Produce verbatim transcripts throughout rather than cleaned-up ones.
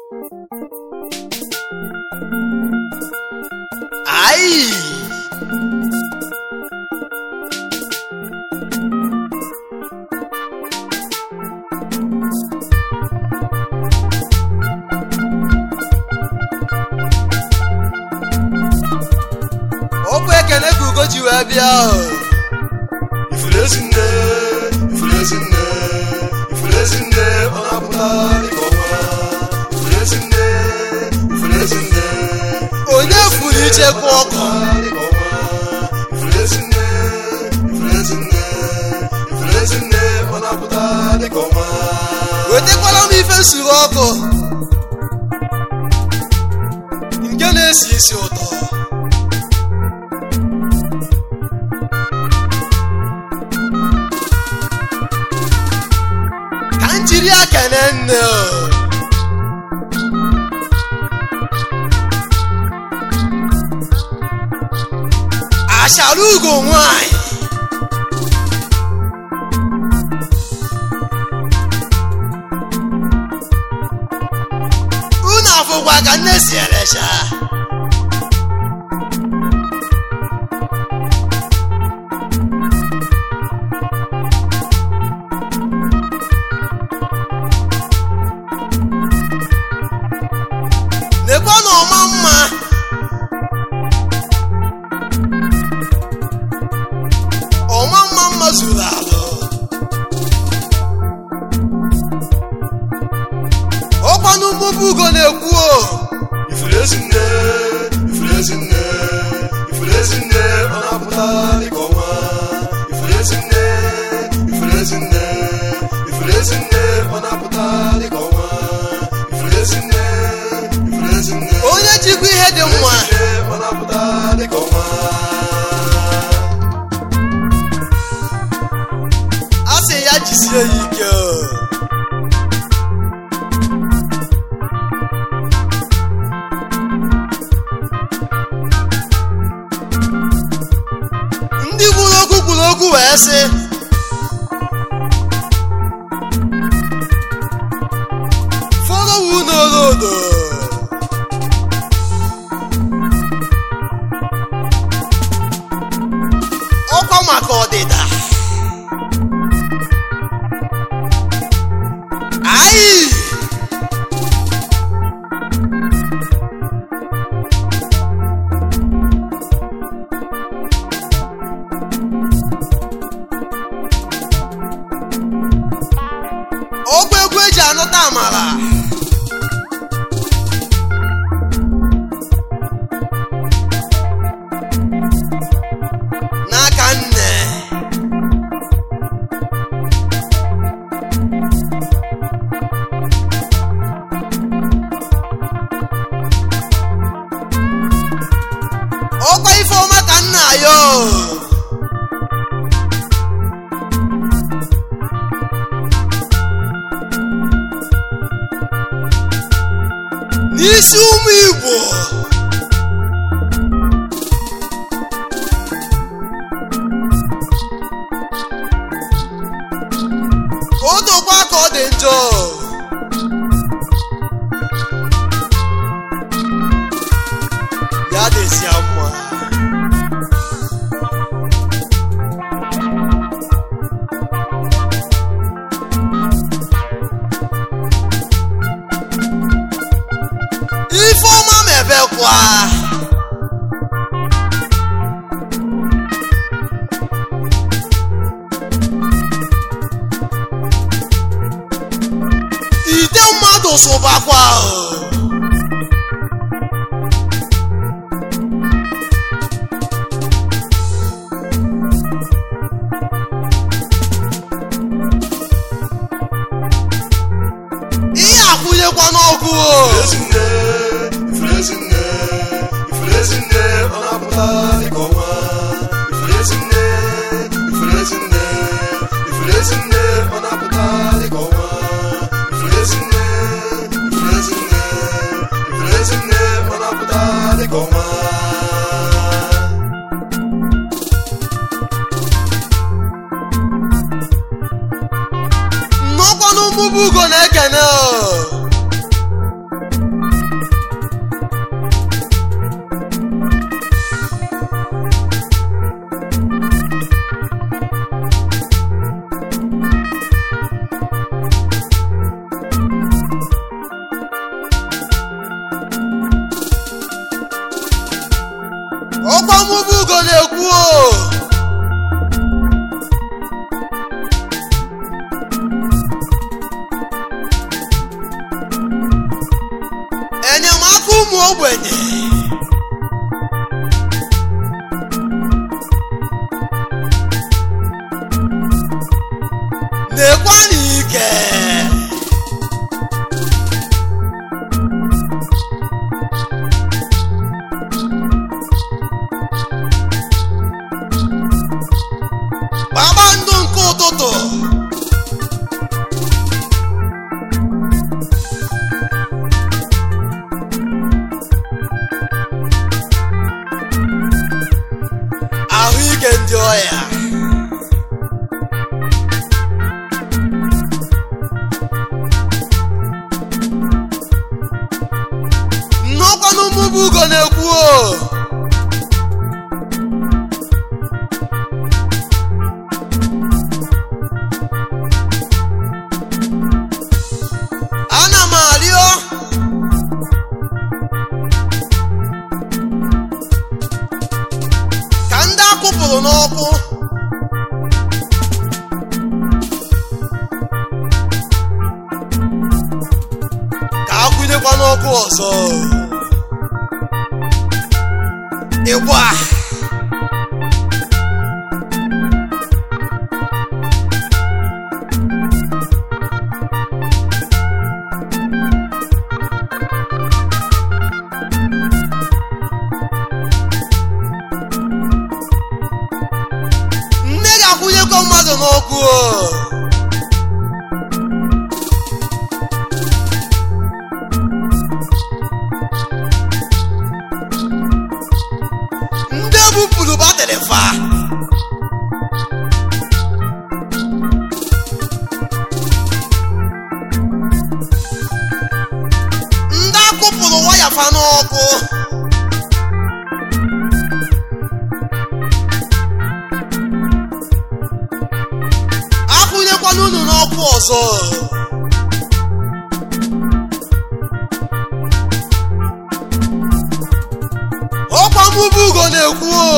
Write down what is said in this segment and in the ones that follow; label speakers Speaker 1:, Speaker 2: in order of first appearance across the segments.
Speaker 1: Ai Opo ekene ku ugo ji wee bịa
Speaker 2: Ifulezine, ifulezine, ifulezine, ọnapụta dịka ọnwa. Ifulezine, ifulezine,
Speaker 1: onye furu ichekwa ọkụ
Speaker 2: dịka ọnwa. Ifulezine, ifulezine, ifulezine, ọnapụta dịka ọnwa.
Speaker 1: wetekwala m ife nsuru ọkụ nke na-esi isi ụtọ ka njiri akene nne ashara ugo nwanyị unu afụkwa ka nne si erecha nekwa na ọma mma ọma mma mma zuru alụ ọkwa n'ụmụbụ ugo na-ekwu o
Speaker 2: Ifulezine, ifulezine, ifulezine, ọnapụta dịka ọnwa. Ifulezine, ifulezine, ifulezine, ọnapụta dịka ọnwa. Ifulezine, ifulezine,
Speaker 1: onye jikwa ihe dị mma
Speaker 2: ọnapụta dịka ọnwa.
Speaker 1: a sị ya jisie ya ike o. ndị kwuru okwu kwuru okwu wee sị fọrọwu n'olodo ọkwa maka ọdịda ai ọgwụ egwu eji anụta amara n'aka nne ọkwa ife ọma ka nna ya n'isi ụmụ Igbo o dokwa ka ọ dị njọ ya dịzịa mma Ifeọma mebekwa ide mmadụ sụbakwa ihe akwụnyekwa n'ọkụ
Speaker 2: Ifulezine, ifulezine, ọnapụta dịka ọnwa. Ifulezine, ifulezine, ifulezine, ọnapụta dịka ọnwa. Ifulezine, ifulezine, ifulezine, ọnapụta dịka ọnwa.
Speaker 1: nnọkwa n'ụmụbụ ugo na-ekene ọkwa mụbụ ugo na-ekwu o enyemaka ụmụ ogbenye na-ekwa n'ike kpakpando nke ụtụtụ ahụike ndị ọya nnọkwanụ mụbụ ugo na-ekwu o ana m arịọ ka ndị akụpụrụ n'ọkụ ka akwụnyekwa n'ọkụ ọzọ ịgba nne ga-akwụnyekwa mmadụ n'ọkụ o ndị bupụrụ batrị fa ndị akụpụrụ waya fa n'ọkụ akwụnyekwana unu n'ọkụ ọzọ ọkwa mụbụ ugo na-ekwu o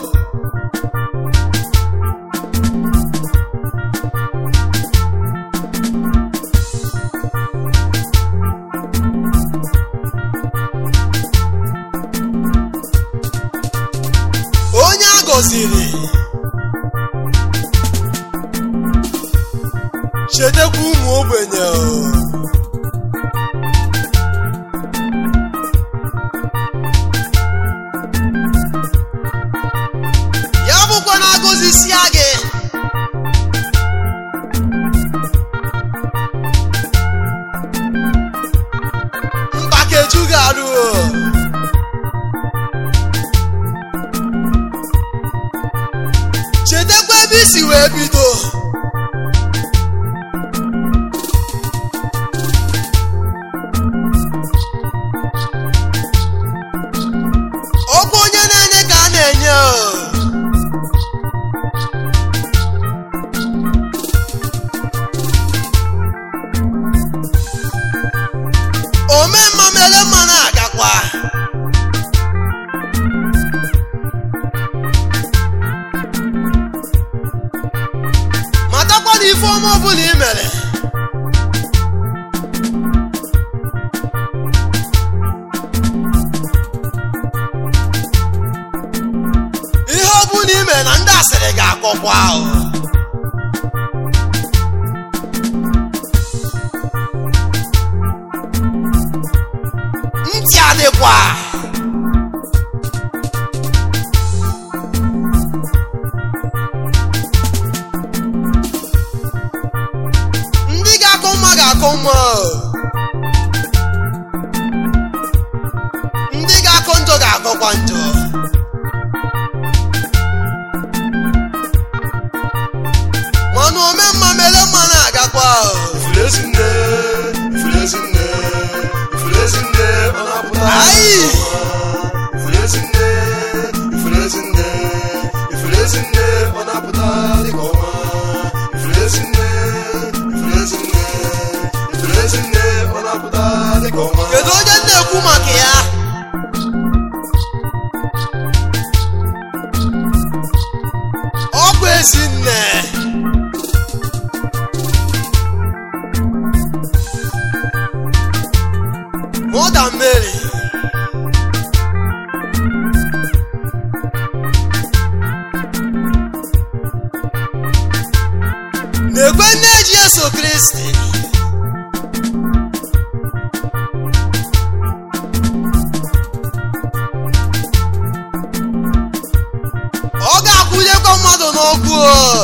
Speaker 1: onye a gọziri chetekwa ụmụ ogbenye ya bụkwa na-agọzisia gị mbakeju ga-arụ chetekwa ebe isi wee bido ọkwa onye na-enye ka a na-enye omemma mere mma na-agakwa matakwa na ife ọma ọbụla i mere ihe ọbụla i mere na ndị asịrị ga-akọkwa ahụ ntị adịkwa ndị ga-akọ mma ga-akọ mma ndị ga-akọ njọ ga-akọkwa njọ mana omemma mere mma na-agakwa
Speaker 2: Ifrezinne, Ifrezinne, Ifrezinne, ọ na-apụta
Speaker 1: Ayi!
Speaker 2: Ifrezinne, Ifrezinne, Ifrezinne, ọ na-apụta dịka ọnwa Ifrezinne, Ifrezinne, Ifrezinne, ọ na-apụta dịka ọnwa
Speaker 1: kedu onye na-ekwu maka ya Mother Mary na-ekwe nne Jesu Kristi ọ ga-akwụnyekwa mmadụ n'ọkụ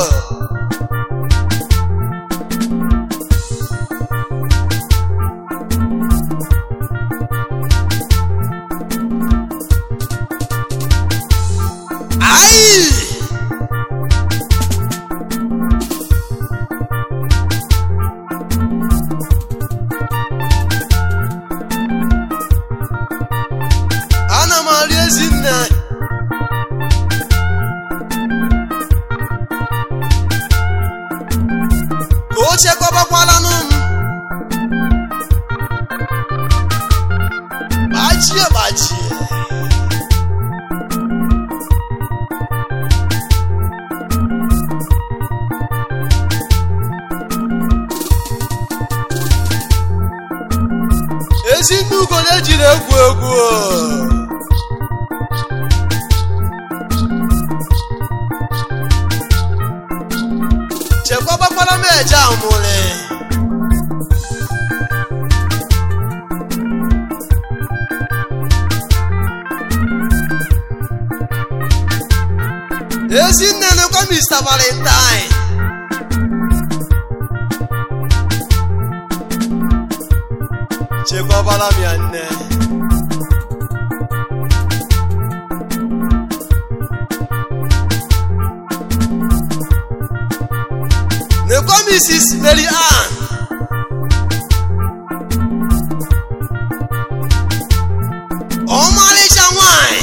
Speaker 1: ana m arị Ezinne ka o chekwabakwalanụ m gbachie gbachie ezi ndị ugo na-ejiri egwu egwu chekwabakwala m eje amụle Ezinne nekwa Mister Valentine chekwabala m ya nne nekwa Missus Mary Ann ọmarịcha nwanyị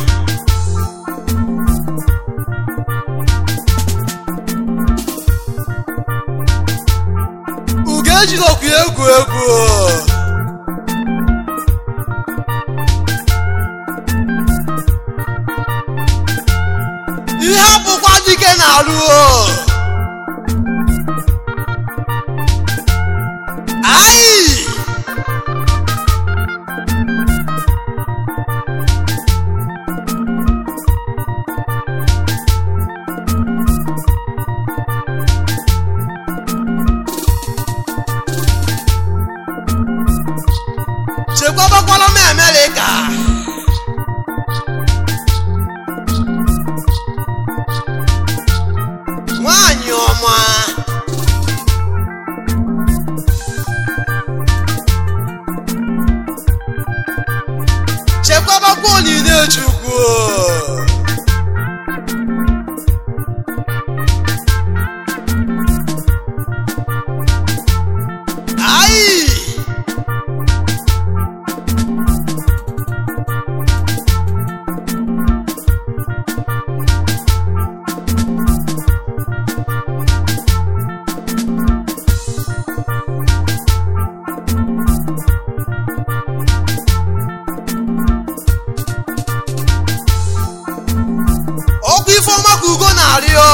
Speaker 1: ugo ejidokwu egwu egwu ihe bụkwa dike na-alụ ayi chekwabakwala m Amerịka nwanyị ọma chekwabakwa onyinye Chukwu ayi ọkwa Ifeọma ka ugo na-arịọ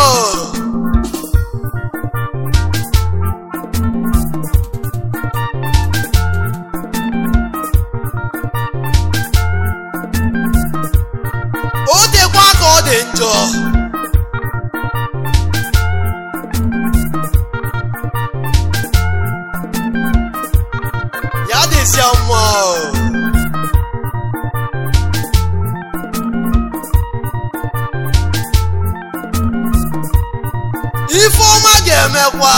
Speaker 1: o dekwa ka ọ dị njọ ya dịzịa mma Ifeọma ga-emekwa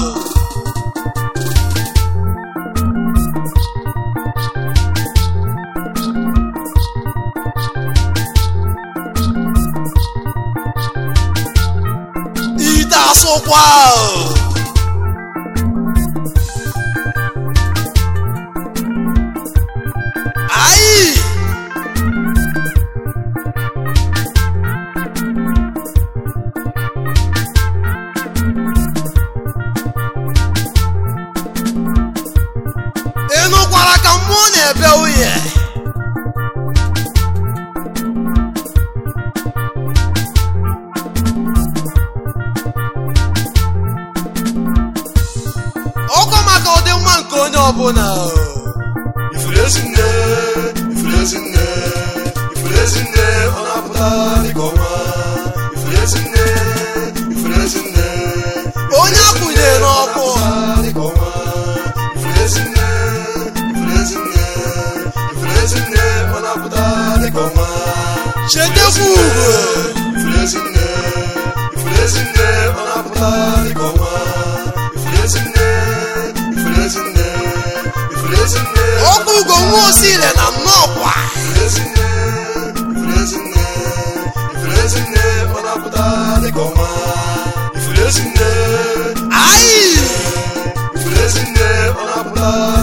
Speaker 1: ite asụkwa ayi ịnụkwara ka mmụọ na-ebe nwunye ọkwa maka ọdịmma nke onye ọbụla
Speaker 2: Ifuru ezi Ifrezinne, ifrezinne, ifrezinne, ona puta di koma. Ifrezinne, ifrezinne,
Speaker 1: onye akwụnye n'ọkụ
Speaker 2: di koma. Ifrezinne, ifrezinne, ifrezinne, ona puta di koma.
Speaker 1: chetekwa ugo
Speaker 2: Ifrezinne, ifrezinne, ona puta di koma. Ifrezinne, ifrezinne, ifrezinne.
Speaker 1: ọkụ ugo nwa osile na nnọkwa
Speaker 2: Ifrezinne, ifrezinne, ifrezinne, ona puta di koma. Ifrezinne,
Speaker 1: ayi
Speaker 2: ifrezinne, ona puta